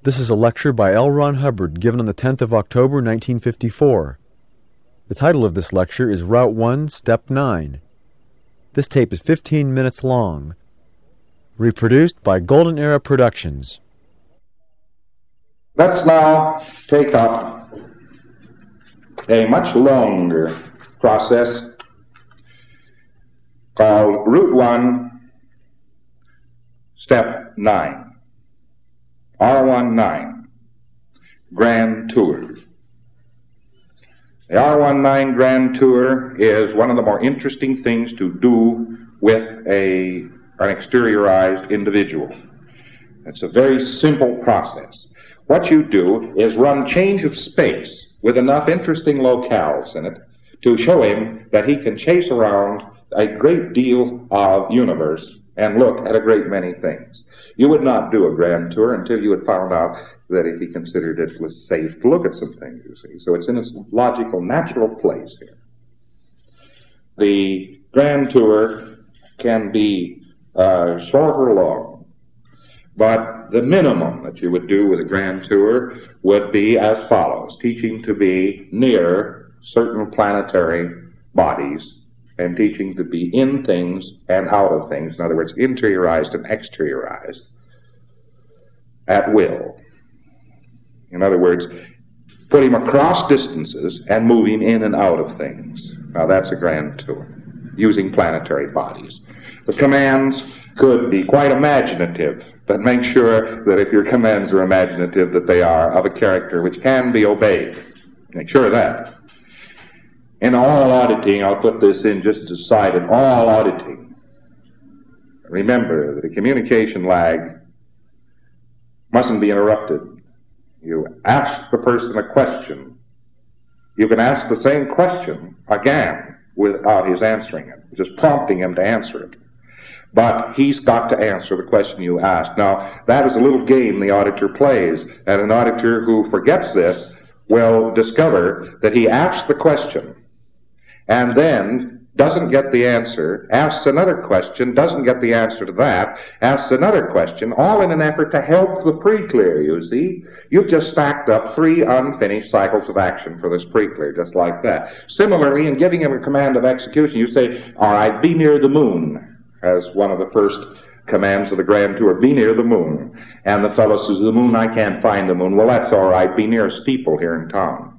This is a lecture by L. Ron Hubbard given on the 10th of October, 1954. The title of this lecture is Route 1, Step 9. This tape is 15 minutes long. Reproduced by Golden Era Productions. Let's now take up a much longer process called Route 1, Step 9. R19 Grand Tour. The R19 Grand Tour is one of the more interesting things to do with an exteriorized individual. It's a very simple process. What you do is run change of space with enough interesting locales in it to show him that he can chase around a great deal of universe and look at a great many things. You would not do a grand tour until you had found out that if he considered it was safe to look at some things, you see. So it's in its logical, natural place here. The grand tour can be short or long, but the minimum that you would do with a grand tour would be as follows: teaching to be near certain planetary bodies, and teaching to be in things and out of things. In other words, interiorized and exteriorized at will. In other words, put him across distances and move him in and out of things. Now that's a grand tour, using planetary bodies. The commands could be quite imaginative, but make sure that if your commands are imaginative, that they are of a character which can be obeyed. Make sure of that. In all auditing, I'll put this in just as a side, in all auditing, remember that a communication lag mustn't be interrupted. You ask the person a question. You can ask the same question again without his answering it, just prompting him to answer it. But he's got to answer the question you asked. Now, that is a little game the auditor plays, and an auditor who forgets this will discover that he asked the question and then doesn't get the answer, asks another question, doesn't get the answer to that, asks another question, all in an effort to help the pre-clear, you see. You've just stacked up 3 unfinished cycles of action for this pre-clear, just like that. Similarly, in giving him a command of execution, you say, all right, be near the moon, as one of the first commands of the grand tour, be near the moon. And the fellow says, the moon, I can't find the moon. Well, that's all right, be near a steeple here in town.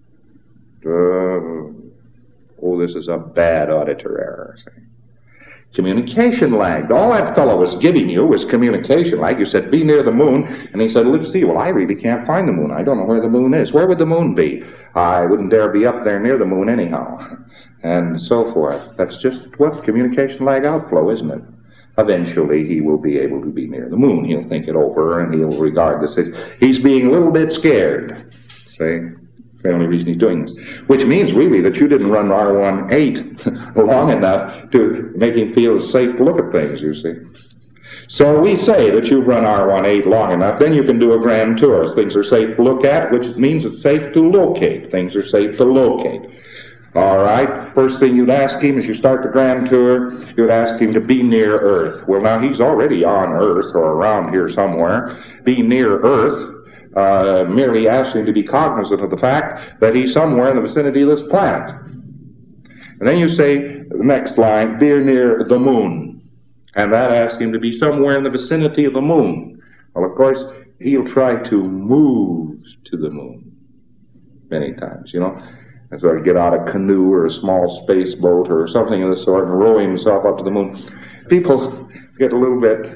Oh, this is a bad auditor error. See? Communication lag. All that fellow was giving you was communication lag. You said, be near the moon. And he said, let's see, well, I really can't find the moon. I don't know where the moon is. Where would the moon be? I wouldn't dare be up there near the moon anyhow. And so forth. That's just what communication lag outflow, isn't it? Eventually, he will be able to be near the moon. He'll think it over, and he'll regard this. He's being a little bit scared. See? That's the only reason he's doing this. Which means, really, that you didn't run R18 long enough to make him feel safe to look at things, you see. So we say that you've run R18 long enough, then you can do a grand tour. Things are safe to look at, which means it's safe to locate. Things are safe to locate. All right, first thing you'd ask him as you start the grand tour, you'd ask him to be near Earth. Well, now, he's already on Earth or around here somewhere. Be near Earth merely asks him to be cognizant of the fact that he's somewhere in the vicinity of this planet. And then you say, the next line, be near the moon. And that asks him to be somewhere in the vicinity of the moon. Well, of course, he'll try to move to the moon many times, you know. And sort of get out a canoe or a small space boat or something of the sort and row himself up to the moon. People get a little bit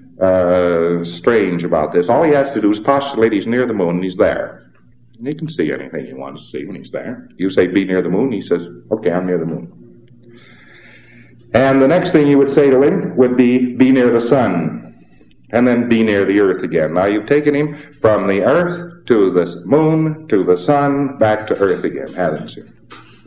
strange about this. All he has to do is postulate he's near the moon and he's there. And he can see anything he wants to see when he's there. You say, be near the moon, he says, okay, I'm near the moon. And the next thing you would say to him would be near the sun. And then be near the earth again. Now, you've taken him from the earth to the moon, to the sun, back to earth again, haven't you?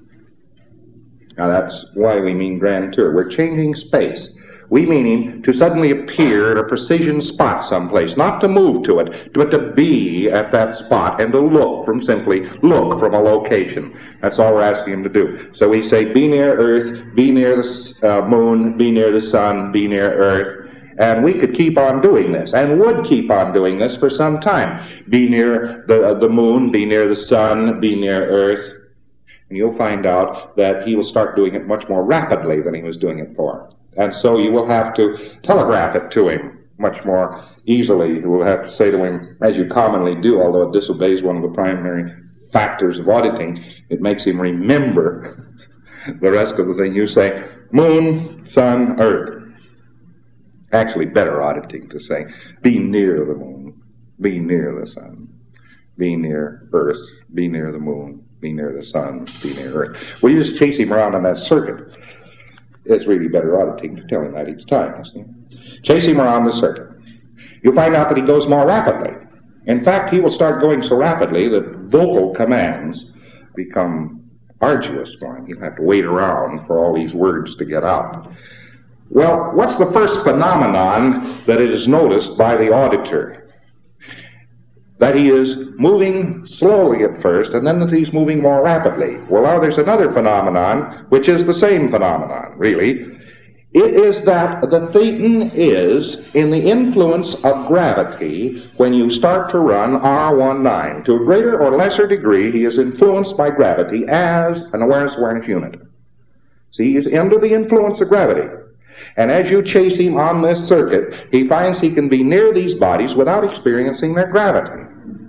Now, that's why we mean grand tour. We're changing space. We mean him to suddenly appear at a precision spot someplace, not to move to it, but to be at that spot and to look from a location. That's all we're asking him to do. So we say, be near Earth, be near the moon, be near the sun, be near Earth, And we could keep on doing this, and would keep on doing this for some time. Be near the moon, be near the sun, be near Earth. And you'll find out that he will start doing it much more rapidly than he was doing it for. And so you will have to telegraph it to him much more easily. You will have to say to him, as you commonly do, although it disobeys one of the primary factors of auditing, it makes him remember the rest of the thing. You say, moon, sun, Earth. Actually, better auditing to say, be near the moon, be near the sun, be near Earth, be near the moon, be near the sun, be near Earth. Well, you just chase him around on that circuit. It's really better auditing to tell him that each time, you see. Chase him around the circuit. You'll find out that he goes more rapidly. In fact, he will start going so rapidly that vocal commands become arduous for him. He'll have to wait around for all these words to get out. Well, what's the first phenomenon that is noticed by the auditor? That he is moving slowly at first, and then that he's moving more rapidly. Well, now there's another phenomenon, which is the same phenomenon, really. It is that the thetan is in the influence of gravity when you start to run R19. To a greater or lesser degree, he is influenced by gravity as an awareness unit. See, he's under the influence of gravity. And as you chase him on this circuit, he finds he can be near these bodies without experiencing their gravity.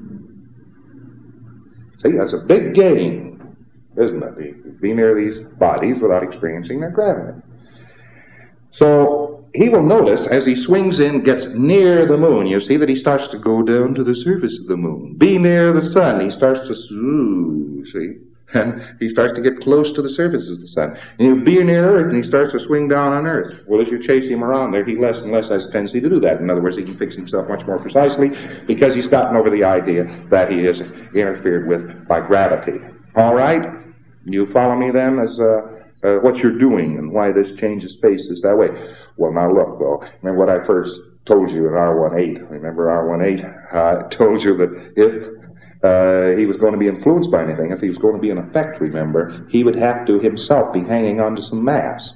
See, that's a big gain, isn't it? Be near these bodies without experiencing their gravity. So he will notice as he swings in, gets near the moon, you see that he starts to go down to the surface of the moon. Be near the sun, he starts to see? And he starts to get close to the surface of the sun. And he'll be near Earth, and he starts to swing down on Earth. Well, as you chase him around there, he less and less has a tendency to do that. In other words, he can fix himself much more precisely because he's gotten over the idea that he is interfered with by gravity. All right? You follow me then as what you're doing and why this change of space is that way? Well, now look, though. Remember what I first told you in R18. Remember R18? I told you that if he was going to be influenced by anything, if he was going to be an effect, remember, he would have to himself be hanging on to some mass.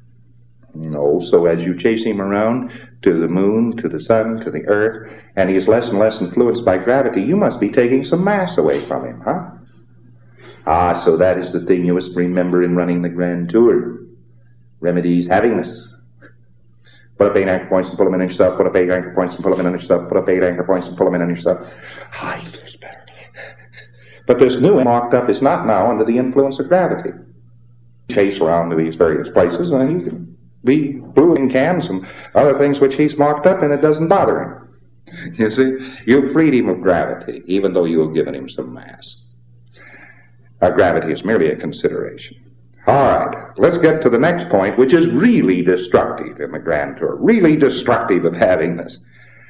So as you chase him around to the moon, to the sun, to the earth, and he is less and less influenced by gravity, you must be taking some mass away from him, huh? So that is the thing you must remember in running the Grand Tour. Remedies havingness. Put up 8 anchor points and pull them in on yourself. Put up 8 anchor points and pull them in on yourself. Put up 8 anchor points and pull them in on yourself. He feels better. But this new locked up is not now under the influence of gravity. Chase around to these various places, and he can be blowing cans and other things which he's marked up, and it doesn't bother him. You see, you've freed him of gravity, even though you have given him some mass. Gravity is merely a consideration. All right, let's get to the next point, which is really destructive in the Grand Tour, really destructive of havingness.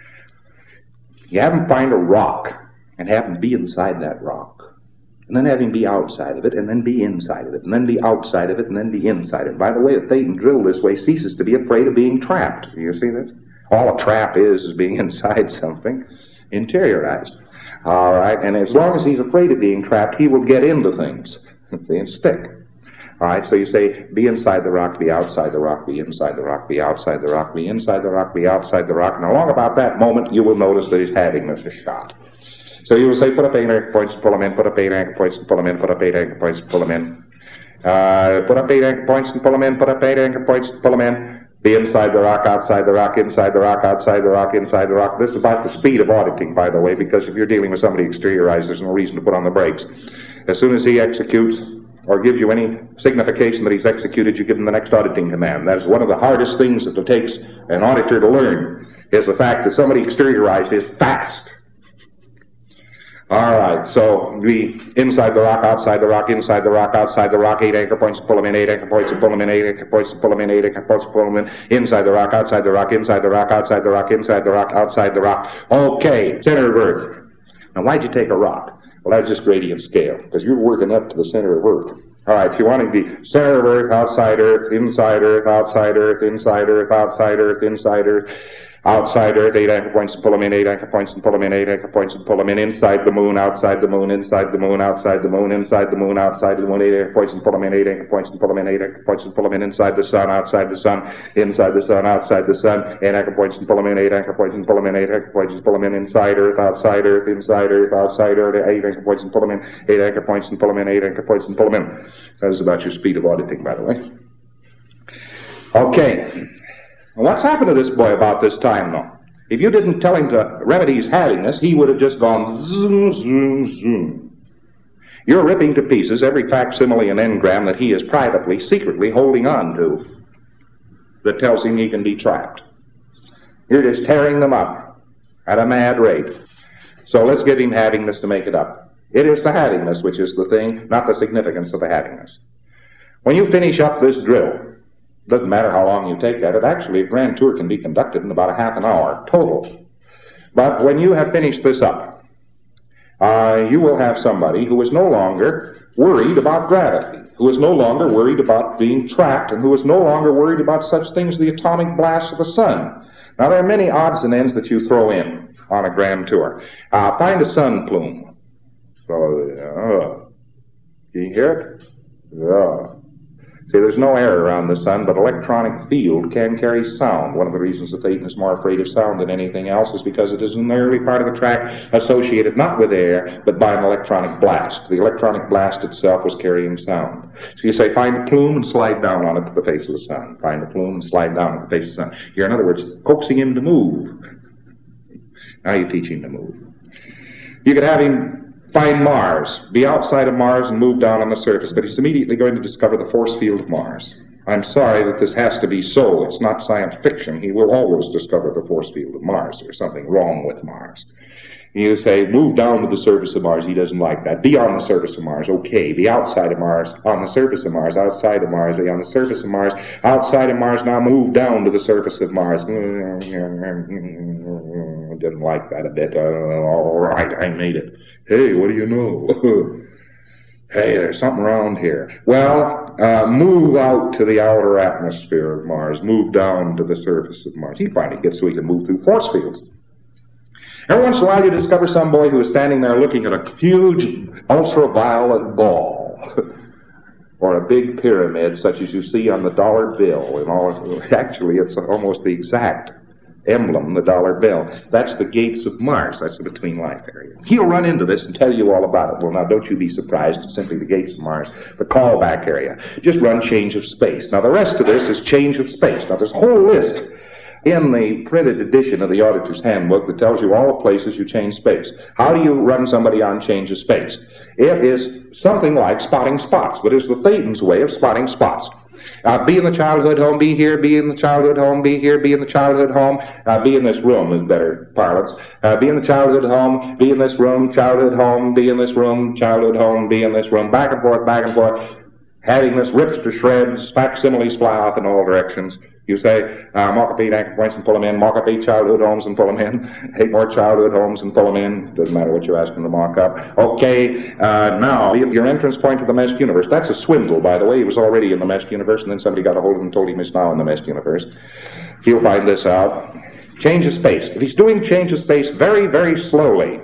You have him find a rock and have him be inside that rock, and then have him be outside of it, and then be inside of it, and then be outside of it, and then be inside of it. By the way, a thetan drilled this way ceases to be afraid of being trapped. You see this? All a trap is being inside something, interiorized. All right, and as long as he's afraid of being trapped, he will get into things, see, and stick. All right, so you say, be inside the rock, be outside the rock, be inside the rock, be outside the rock, be inside the rock, be outside the rock. And along about that moment, you will notice that his havingness is shot. So you will say, put up 8 anchor points and pull them in, put up 8 anchor points and pull them in, put up 8 anchor points and pull them in. Put up 8 anchor points and pull them in, put up 8 anchor points and pull them in. Be inside the rock, outside the rock, inside the rock, outside the rock, inside the rock. This is about the speed of auditing, by the way, because if you're dealing with somebody exteriorized, there's no reason to put on the brakes. As soon as he executes or gives you any signification that he's executed, you give him the next auditing command. That is one of the hardest things that it takes an auditor to learn, is the fact that somebody exteriorized is fast. All right, so be inside the rock, outside the rock, inside the rock, outside the rock, 8 anchor points, pull them in, 8 anchor points, pull them in, 8 anchor points, pull them in, 8 anchor points, pull them in, inside the rock, outside the rock, inside the rock, outside the rock, inside the rock, outside the rock. Okay, center of Earth. Now, why'd you take a rock? Well, that's just gradient scale, because you're working up to the center of Earth. All right, so you want to be center of Earth, outside Earth, inside Earth, outside Earth, inside Earth, outside Earth, inside Earth. Outside Earth, 8 anchor points and pull them in, 8 anchor points and pull them in, 8 anchor points and pull them in. Inside the moon, outside the moon, inside the moon, outside the moon, inside the moon, outside the moon, 8 anchor points and pull them in, 8 anchor points and pull them in, 8 anchor points and pull them in. Inside the sun, outside the sun, inside the sun, outside the sun, 8 anchor points and pull them in, 8 anchor points and pull them in, 8 anchor points and pull them in. Inside Earth, outside Earth, inside Earth, outside Earth, 8 anchor points and pull them in, 8 anchor points and pull them in, 8 anchor points and pull them in. That is about your speed of auditing, by the way. Okay. What's happened to this boy about this time, though? If you didn't tell him to remedy his havingness, he would have just gone zoom, zoom, zoom. You're ripping to pieces every facsimile and engram that he is privately, secretly holding on to that tells him he can be trapped. You're just tearing them up at a mad rate. So let's give him havingness to make it up. It is the havingness which is the thing, not the significance of the havingness. When you finish up this drill, doesn't matter how long you take at it. Actually, a grand tour can be conducted in about a half an hour total. But when you have finished this up, you will have somebody who is no longer worried about gravity, who is no longer worried about being trapped, and who is no longer worried about such things as the atomic blast of the sun. Now, there are many odds and ends that you throw in on a grand tour. Find a sun plume. So, can you hear it? See, there's no air around the sun, but electronic field can carry sound. One of the reasons that Satan is more afraid of sound than anything else is because it is in the early part of the track associated not with air, but by an electronic blast. The electronic blast itself was carrying sound. So you say, find a plume and slide down on it to the face of the sun. Find a plume and slide down on the face of the sun. You're, in other words, coaxing him to move. Now you teach him to move. You could have him find Mars, be outside of Mars and move down on the surface, but he's immediately going to discover the force field of Mars. I'm sorry that this has to be so. It's not science fiction. He will always discover the force field of Mars. There's something wrong with Mars. You say, move down to the surface of Mars. He doesn't like that. Be on the surface of Mars. Okay. Be outside of Mars, on the surface of Mars, outside of Mars, be on the surface of Mars, outside of Mars. Now move down to the surface of Mars. Didn't like that a bit. All right, I made it. Hey, what do you know? Hey, there's something around here. Well, move out to the outer atmosphere of Mars. Move down to the surface of Mars. He finally gets so he can move through force fields. Every once in a while you discover some boy who is standing there looking at a huge ultraviolet ball or a big pyramid such as you see on the dollar bill. And all, actually, it's almost the exact emblem, the dollar bill. That's the gates of Mars. That's the between life area. He'll run into this and tell you all about it. Well, now, don't you be surprised. It's simply the gates of Mars, the callback area. Just run change of space. Now, the rest of this is change of space. Now, there's a whole list in the printed edition of the Auditor's Handbook that tells you all the places you change space. How do you run somebody on change of space? It is something like spotting spots, but it's the Thetans way of spotting spots. Be in the childhood home, be here, be in the childhood home, be here, be in the childhood home, be in this room is better parlance. Be in the childhood home, be in this room, childhood home, be in this room, childhood home, be in this room, back and forth, having this rips to shreds, facsimiles fly off in all directions. You say, mock up 8 anchor points and pull them in, mock up 8 childhood homes and pull them in, 8 more childhood homes and pull them in. Doesn't matter what you ask them to mock up. Okay, now, your entrance point to the meshed universe. That's a swindle, by the way. He was already in the meshed universe, and then somebody got a hold of him and told him he's now in the meshed universe. He'll find this out. Change of space. If he's doing change of space very, very slowly,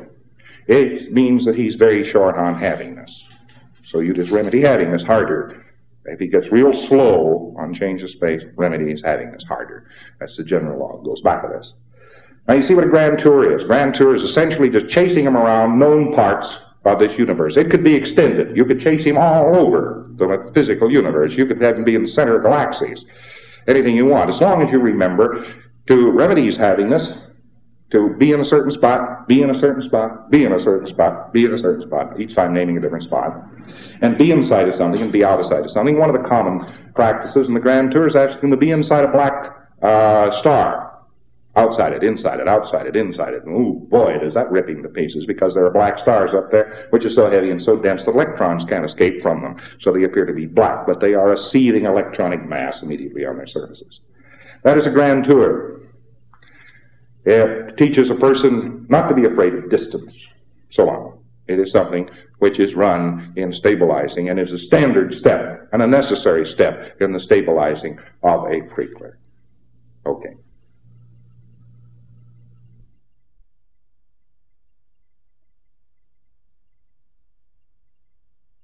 it means that he's very short on havingness. So you just remedy havingness harder. If he gets real slow on change of space, remedy his havingness harder. That's the general law. It goes back to this. Now you see what a grand tour is. Grand tour is essentially just chasing him around known parts of this universe. It could be extended. You could chase him all over the physical universe. You could have him be in the center of galaxies. Anything you want. As long as you remember to remedy his havingness, to be in a certain spot, be in a certain spot, be in a certain spot, be in a certain spot, each time naming a different spot, and be inside of something and be outside of something. One of the common practices in the grand tour is asking him to be inside a black star. Outside it, inside it, outside it, inside it. Ooh, boy, does that rip him to pieces, because there are black stars up there which are so heavy and so dense that electrons can't escape from them. So they appear to be black, but they are a seething electronic mass immediately on their surfaces. That is a grand tour. It teaches a person not to be afraid of distance, so on. It is something which is run in stabilizing and is a standard step and a necessary step in the stabilizing of a frequency. Okay.